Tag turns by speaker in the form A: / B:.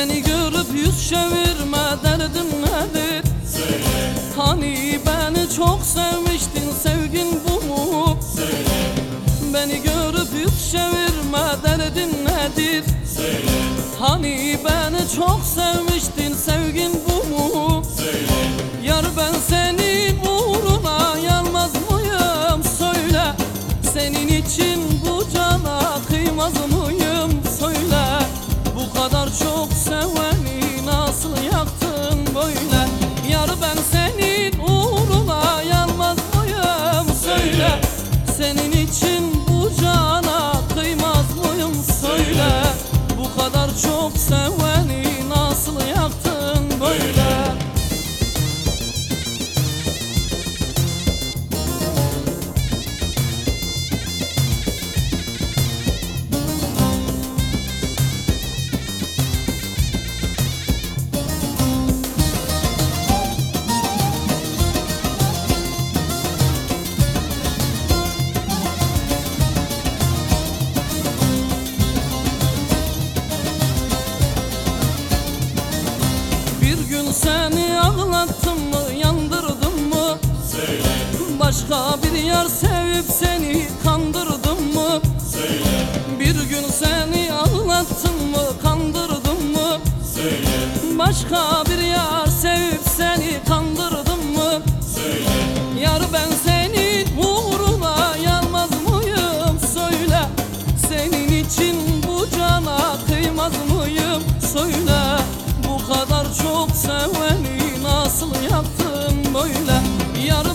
A: Beni görüp yüz çevirme, derdin nedir?
B: Söyle.
A: Hani beni çok sevmiştin, sevgin bu mu?
B: Söyle.
A: Beni görüp yüz çevirme, derdin nedir?
B: Söyle.
A: Hani beni çok sevmiştin, sevgin bu mu?
B: Söyle.
A: Yar ben senin uğruna yanmaz mıyım? Söyle. Senin için bu cana kıymaz mıyım? Söyle. Bu kadar çok seveni nasıl yaktın böyle? Yar ben senin uğruna yanmaz mıyım? Söyle. Senin için bu cana kıymaz mıyım? Söyle. Bu kadar çok seveni nasıl yaktın böyle? Seni ağlattım mı, yandırdım mı?
B: Söyle.
A: Başka bir yar sevip seni kandırdım mı?
B: Söyle.
A: Bir gün seni ağlattım mı, kandırdım mı?
B: Söyle.
A: Başka bir yar sevip seni kandırdım mı?
B: Söyle.
A: Yar ben senin uğruna yanmaz mıyım? Söyle. Senin için bu cana kıymaz mıyım? Söyle. Bu kadar çok seveni nasıl yaptın böyle? Yar